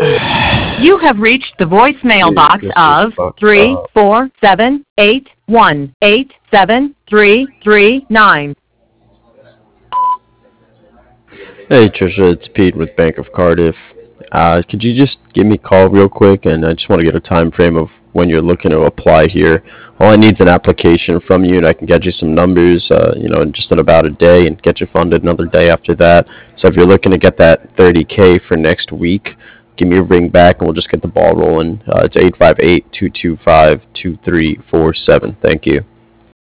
You have reached the voicemail Dude, box this is of fucked three up. four seven 8187339. Hey Trisha, it's Pete with Bank of Cardiff. Could you just give me a call real quick, and I just want to get a time frame of when you're looking to apply here. All I need is an application from you, and I can get you some numbers, just in about a day, and get you funded another day after that. So if you're looking to get that 30K for next week, give me a ring back, and we'll just get the ball rolling. It's 858-225-2347. Thank you.